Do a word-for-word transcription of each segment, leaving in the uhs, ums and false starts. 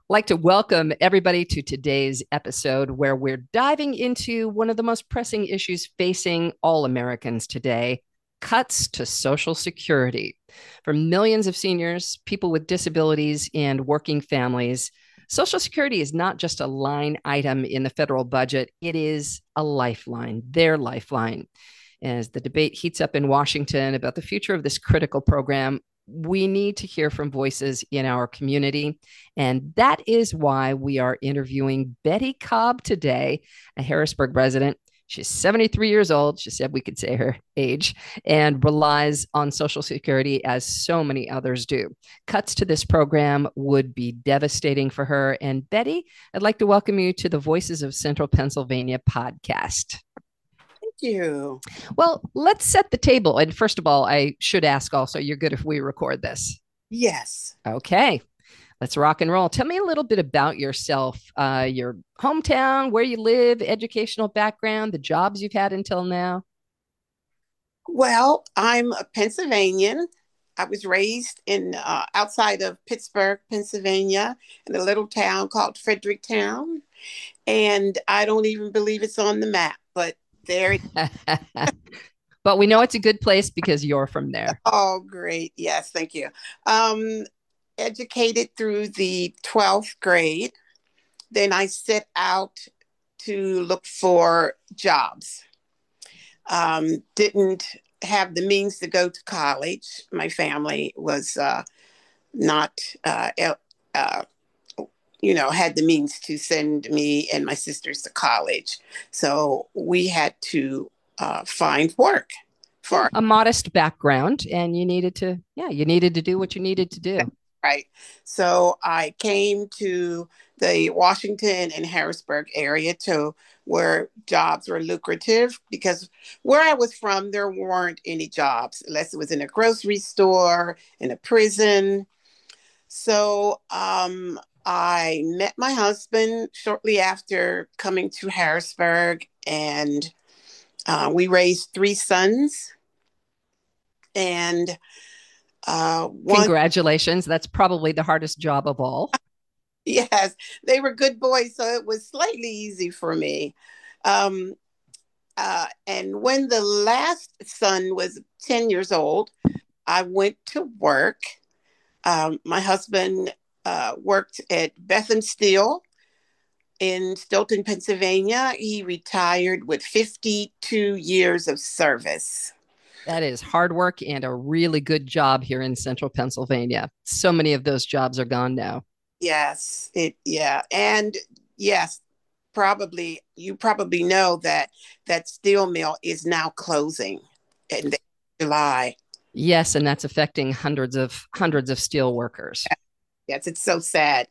like to welcome everybody to today's episode where we're diving into one of the most pressing issues facing all Americans today: cuts to Social Security. For millions of seniors, people with disabilities, and working families, Social Security is not just a line item in the federal budget, it is a lifeline, their lifeline. As the debate heats up in Washington about the future of this critical program, we need to hear from voices in our community. And that is why we are interviewing Betty Cobb today, a Harrisburg resident. She's seventy-three years old. She said we could say her age, and relies on Social Security as so many others do. Cuts to this program would be devastating for her. And Betty, I'd like to welcome you to the Voices of Central Pennsylvania podcast. You. Well, let's set the table. And first of all, I should ask also, you're good if we record this? Yes. Okay. Let's rock and roll. Tell me a little bit about yourself, uh, your hometown, where you live, educational background, the jobs you've had until now. Well, I'm a Pennsylvanian. I was raised in uh, outside of Pittsburgh, Pennsylvania, in a little town called Fredericktown. And I don't even believe it's on the map, but there. But we know it's a good place because you're from there. Oh, great. Yes, thank you. Um, educated through the twelfth grade. Then I set out to look for jobs. Um, didn't have the means to go to college. My family was uh, not, uh, uh, you know, had the means to send me and my sisters to college. So we had to uh, find work for a modest background, and you needed to, yeah, you needed to do what you needed to do. Right. So I came to the Washington and Harrisburg area to where jobs were lucrative, because where I was from, there weren't any jobs unless it was in a grocery store, in a prison. So um, I met my husband shortly after coming to Harrisburg, and uh, we raised three sons. And uh, one, congratulations. That's probably the hardest job of all. Yes, they were good boys, so it was slightly easy for me. Um, uh, and when the last son was ten years old, I went to work. Um, my husband uh, worked at Bethlehem Steel in Stoughton, Pennsylvania. He retired with fifty-two years of service. That is hard work and a really good job here in central Pennsylvania. So many of those jobs are gone now. Yes, it yeah. And yes, probably you probably know that that steel mill is now closing in July. Yes, and that's affecting hundreds of hundreds of steel workers. Yes, it's so sad.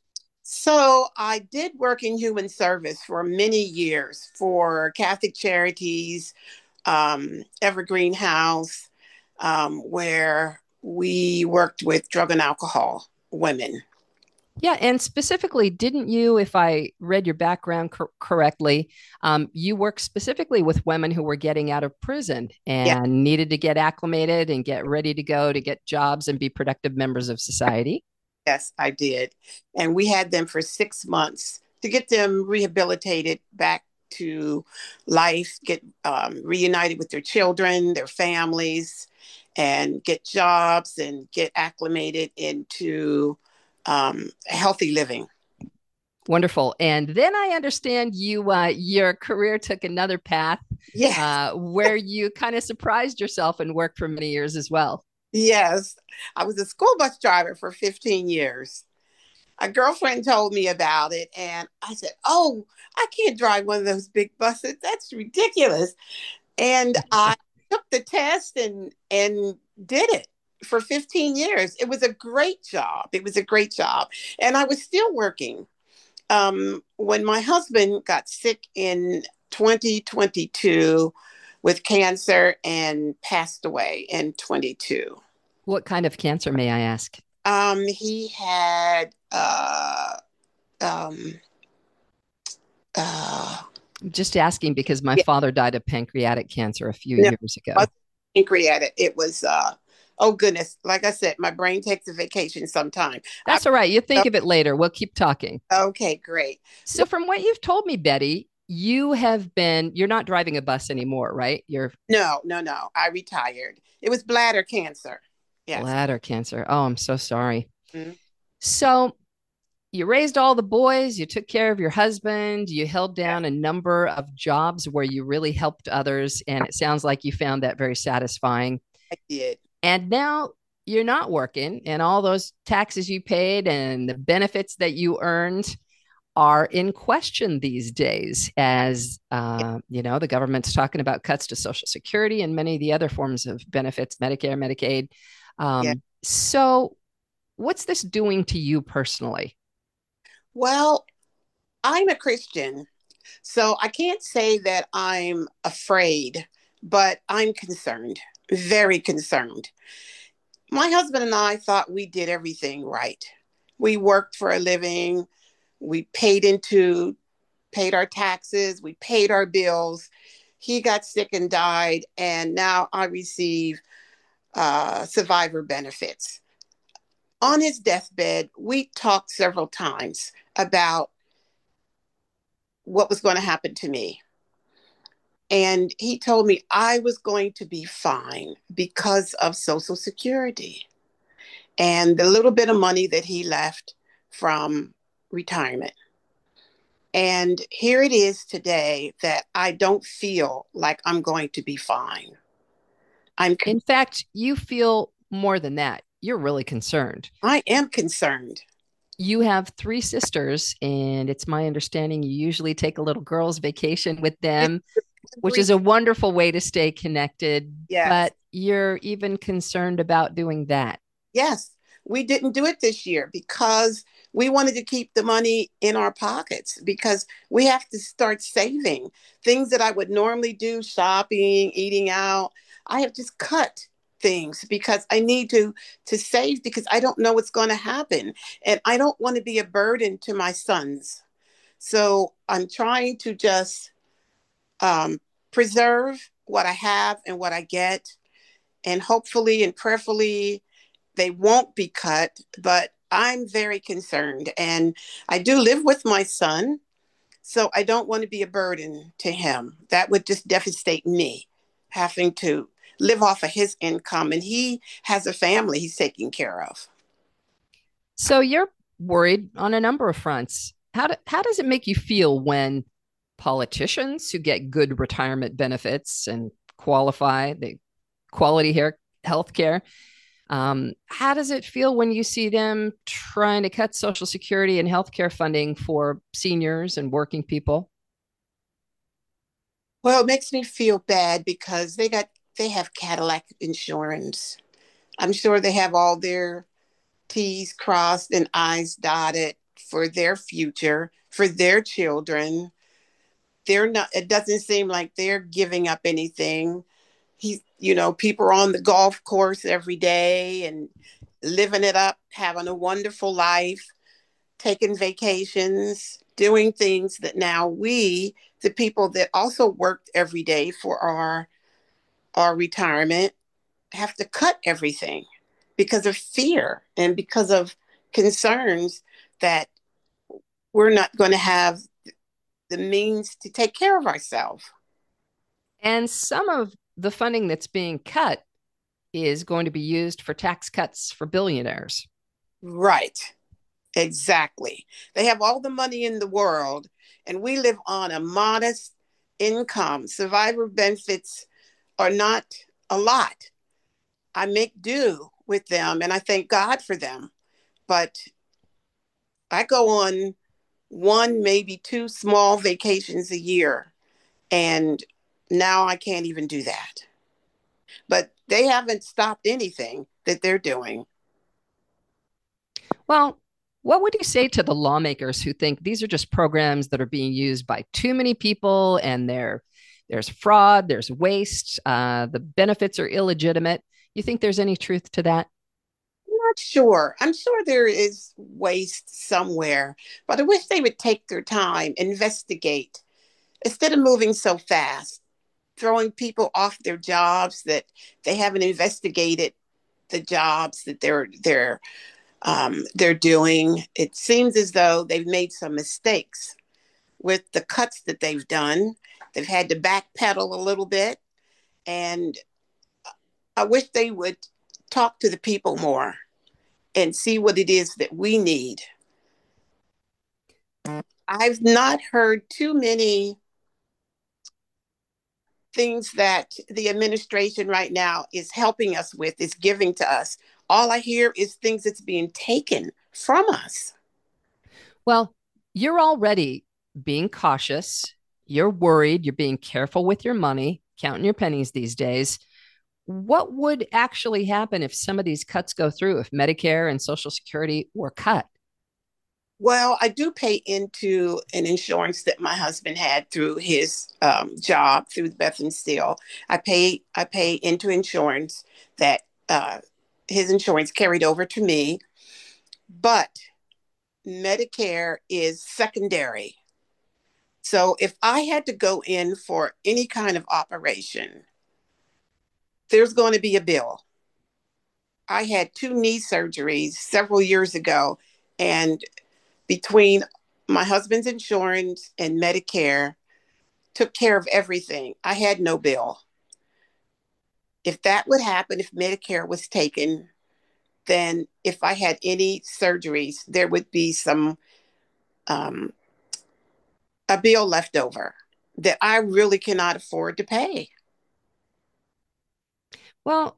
So I did work in human service for many years for Catholic Charities, um, Evergreen House, um, where we worked with drug and alcohol women. Yeah, and specifically, didn't you, if I read your background cor- correctly, um, you worked specifically with women who were getting out of prison and Yeah. needed to get acclimated and get ready to go to get jobs and be productive members of society? Yes, I did. And we had them for six months to get them rehabilitated back to life, get um, reunited with their children, their families, and get jobs and get acclimated into um, healthy living. Wonderful. And then I understand you, uh, your career took another path. Yes. Uh, where you kind of surprised yourself and worked for many years as well. Yes. I was a school bus driver for fifteen years. A girlfriend told me about it, and I said, "Oh, I can't drive one of those big buses. That's ridiculous." And I took the test and and did it for fifteen years. It was a great job. It was a great job. And I was still working. Um, when my husband got sick in twenty twenty-two with cancer and passed away in twenty-two. What kind of cancer, may I ask? Um, he had uh, um, uh, Just asking because my yeah, father died of pancreatic cancer a few no, years ago. pancreatic. It was uh, Oh goodness, like I said, my brain takes a vacation sometime. I, That's all right. You think of it later. We'll keep talking. okay, great. So, from what you've told me, Betty, you have been, you're not driving a bus anymore, right? You're No, no, no. I retired. It was bladder cancer. Yes. bladder cancer. Oh, I'm so sorry. Mhm. So, you raised all the boys, you took care of your husband, you held Yeah, down a number of jobs where you really helped others. And it sounds like you found that very satisfying. I did. And now you're not working, and all those taxes you paid and the benefits that you earned are in question these days, as Yeah, uh, you know, the government's talking about cuts to Social Security and many of the other forms of benefits, Medicare, Medicaid. yeah. Um, so, what's this doing to you personally? Well, I'm a Christian, so I can't say that I'm afraid, but I'm concerned, very concerned. My husband and I thought we did everything right. We worked for a living, we paid into paid our taxes, we paid our bills. He got sick and died, and now I receive uh, survivor benefits. On his deathbed, we talked several times about what was going to happen to me. And he told me I was going to be fine because of Social Security and the little bit of money that he left from retirement. And here it is today that I don't feel like I'm going to be fine. I'm In fact, you feel more than that. You're really concerned. I am concerned. You have three sisters, and it's my understanding you usually take a little girls' vacation with them, which is a wonderful way to stay connected. Yes. But you're even concerned about doing that. Yes. We didn't do it this year because we wanted to keep the money in our pockets because we have to start saving things that I would normally do, shopping, eating out. I have just cut things because I need to to save because I don't know what's going to happen and I don't want to be a burden to my sons. So I'm trying to just um, preserve what I have and what I get, and hopefully and prayerfully they won't be cut. But I'm very concerned, and I do live with my son, so I don't want to be a burden to him. That would just devastate me, having to live off of his income, and he has a family he's taking care of. So you're worried on a number of fronts. How, do, how does it make you feel when politicians who get good retirement benefits and qualify, the quality hair, health care, um, how does it feel when you see them trying to cut Social Security and healthcare funding for seniors and working people? Well, it makes me feel bad because they got they have Cadillac insurance. I'm sure they have all their T's crossed and I's dotted for their future, for their children. They're not, it doesn't seem like they're giving up anything. He's, you know, people are on the golf course every day and living it up, having a wonderful life, taking vacations, doing things that now we, the people that also worked every day for our our retirement, have to cut everything because of fear and because of concerns that we're not going to have the means to take care of ourselves. And some of the funding that's being cut is going to be used for tax cuts for billionaires. Right. Exactly. They have all the money in the world, and we live on a modest income. Survivor benefits are not a lot. I make do with them, and I thank God for them. But I go on one, maybe two small vacations a year, and now I can't even do that. But they haven't stopped anything that they're doing. Well, what would you say to the lawmakers who think these are just programs that are being used by too many people and there, there's fraud, there's waste, uh, the benefits are illegitimate? You think there's any truth to that? I'm not sure. I'm sure there is waste somewhere, but I wish they would take their time, investigate, instead of moving so fast, throwing people off their jobs that they haven't investigated the jobs that they're they're um, they're doing. It seems as though they've made some mistakes with the cuts that they've done. They've had to backpedal a little bit, and I wish they would talk to the people more and see what it is that we need. I've not heard too many things that the administration right now is helping us with, is giving to us. All I hear is things that's being taken from us. Well, you're already being cautious. You're worried. You're being careful with your money, counting your pennies these days. What would actually happen if some of these cuts go through, if Medicare and Social Security were cut? Well, I do pay into an insurance that my husband had through his um, job through Beth and Steel. I pay I pay into insurance that uh, his insurance carried over to me, but Medicare is secondary. So if I had to go in for any kind of operation, there's going to be a bill. I had two knee surgeries several years ago, and between my husband's insurance and Medicare, took care of everything. I had no bill. If that would happen, if Medicare was taken, then if I had any surgeries, there would be some um, a bill left over that I really cannot afford to pay. Well,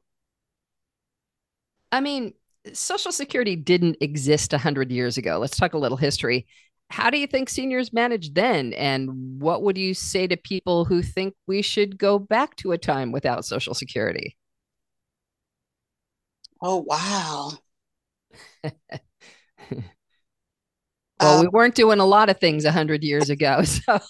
I mean, Social Security didn't exist one hundred years ago. Let's talk a little history. How do you think seniors managed then? And what would you say to people who think we should go back to a time without Social Security? Oh, wow. Well, Uh, we weren't doing a lot of things one hundred years ago. So,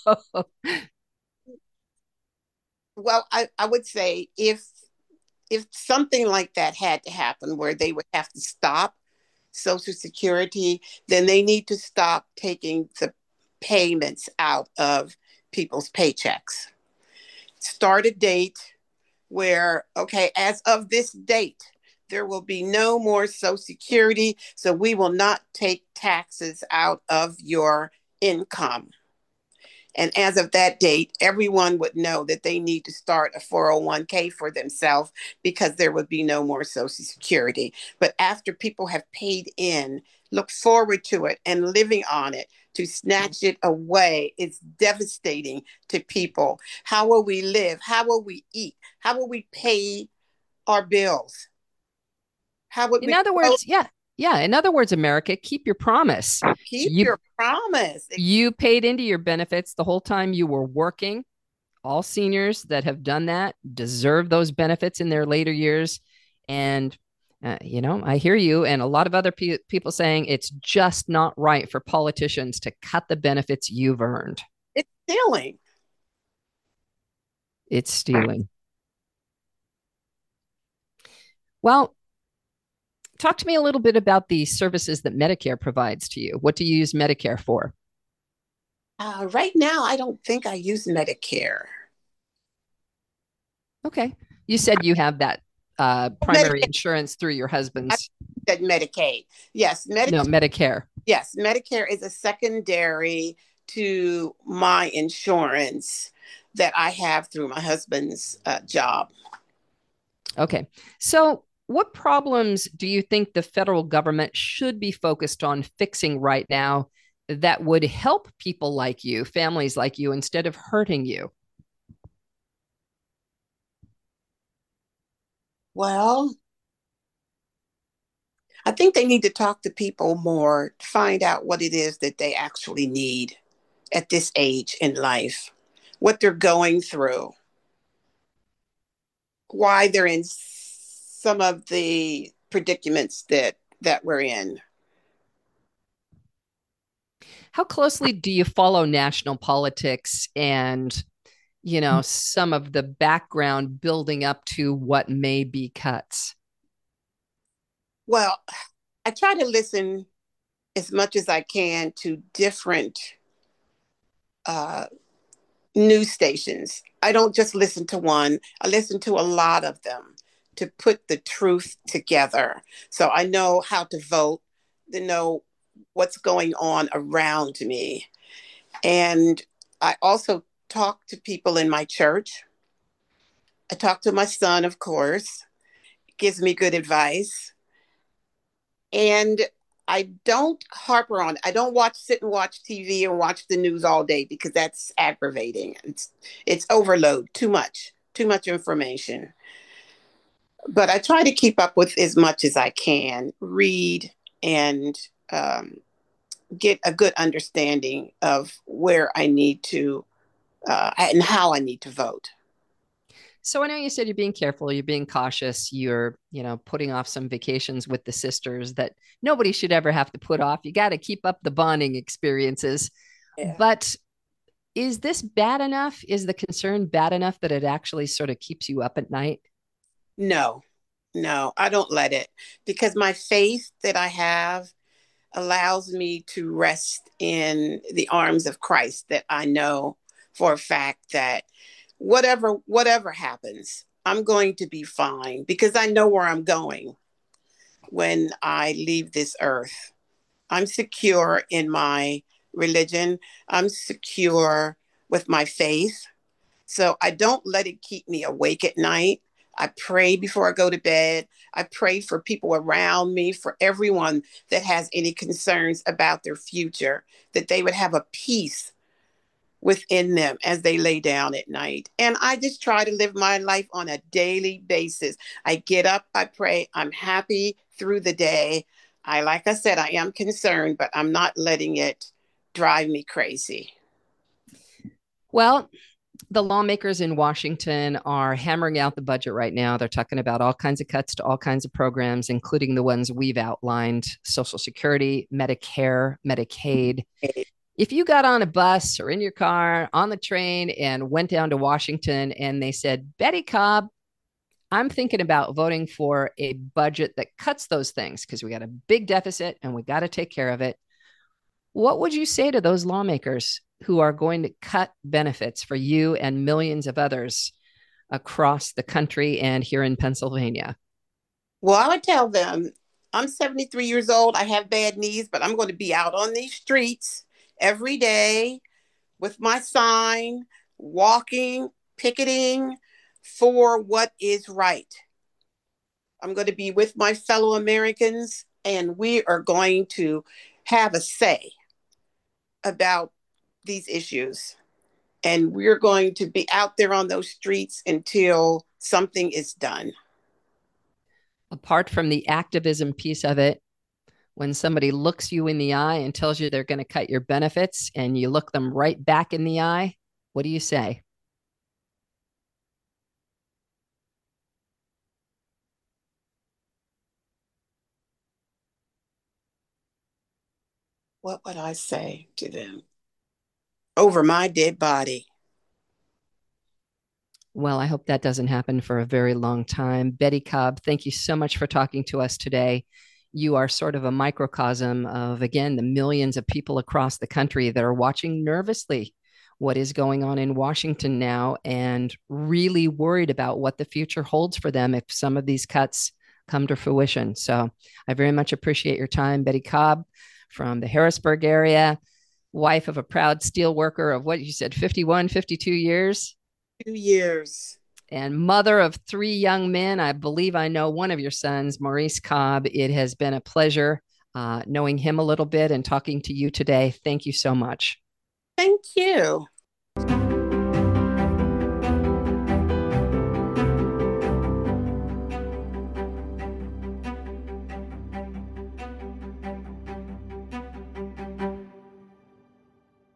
well, I, I would say if if something like that had to happen where they would have to stop Social Security, then they need to stop taking the payments out of people's paychecks. Start a date where, okay, as of this date, there will be no more Social Security, so we will not take taxes out of your income. And as of that date, everyone would know that they need to start a four oh one k for themselves because there would be no more Social Security. But after people have paid in, look forward to it and living on it, to snatch it away is devastating to people. How will we live? How will we eat? How will we pay our bills? How would in we other words, yeah, yeah. In other words, America, keep your promise. keep You your promise? you paid into your benefits the whole time you were working. All seniors that have done that deserve those benefits in their later years. And, uh, you know, I hear you and a lot of other pe- people saying it's just not right for politicians to cut the benefits you've earned. It's stealing. It's stealing. Well, talk to me a little bit about the services that Medicare provides to you. What do you use Medicare for? Uh, right now, I don't think I use Medicare. Okay. You said you have that uh, primary Medicare, insurance through your I husband's, said Medicaid. Yes, no, Medicare. Medicare. Yes, Medicare is a secondary to my insurance that I have through my husband's uh, job. Okay. So, what problems do you think the federal government should be focused on fixing right now that would help people like you, families like you, instead of hurting you? Well, I think they need to talk to people more, find out what it is that they actually need at this age in life, what they're going through, why they're in some of the predicaments that that we're in. How closely do you follow national politics and, you know, some of the background building up to what may be cuts? Well, I try to listen as much as I can to different uh, news stations. I don't just listen to one, I listen to a lot of them to put the truth together. So I know how to vote, to know what's going on around me. And I also talk to people in my church. I talk to my son, of course, gives me good advice. And I don't harper on. I don't watch, sit and watch T V and watch the news all day because that's aggravating. It's it's overload, too much, too much information. But I try to keep up with as much as I can, read and um, get a good understanding of where I need to uh, and how I need to vote. So I know you said you're being careful, you're being cautious, you're, you know, putting off some vacations with the sisters that nobody should ever have to put off. You got to keep up the bonding experiences. Yeah. But is this bad enough? Is the concern bad enough that it actually sort of keeps you up at night? No, no, I don't let it because my faith that I have allows me to rest in the arms of Christ, that I know for a fact that whatever whatever happens, I'm going to be fine because I know where I'm going when I leave this earth. I'm secure in my religion. I'm secure with my faith. So I don't let it keep me awake at night. I pray before I go to bed. I pray for people around me, for everyone that has any concerns about their future, that they would have a peace within them as they lay down at night. And I just try to live my life on a daily basis. I get up, I pray, I'm happy through the day. I, like I said, I am concerned, but I'm not letting it drive me crazy. Well, the lawmakers in Washington are hammering out the budget right now. They're talking about all kinds of cuts to all kinds of programs, including the ones we've outlined: Social Security, Medicare, Medicaid. If you got on a bus or in your car, on the train, and went down to Washington and they said, Betty Cobb, I'm thinking about voting for a budget that cuts those things because we got a big deficit and we got to take care of it, what would you say to those lawmakers who are going to cut benefits for you and millions of others across the country and here in Pennsylvania? Well, I would tell them, I'm seventy-three years old. I have bad knees, but I'm going to be out on these streets every day with my sign, walking, picketing for what is right. I'm going to be with my fellow Americans, and we are going to have a say about these issues. And we're going to be out there on those streets until something is done. Apart from the activism piece of it, when somebody looks you in the eye and tells you they're going to cut your benefits and you look them right back in the eye, what do you say? What would I say to them? Over my dead body. Well, I hope that doesn't happen for a very long time. Betty Cobb, thank you so much for talking to us today. You are sort of a microcosm of, again, the millions of people across the country that are watching nervously what is going on in Washington now and really worried about what the future holds for them if some of these cuts come to fruition. So I very much appreciate your time, Betty Cobb from the Harrisburg area, wife of a proud steel worker of what you said, fifty-one, fifty-two years. Two years. And mother of three young men. I believe I know one of your sons, Maurice Cobb. It has been a pleasure uh, knowing him a little bit and talking to you today. Thank you so much. Thank you.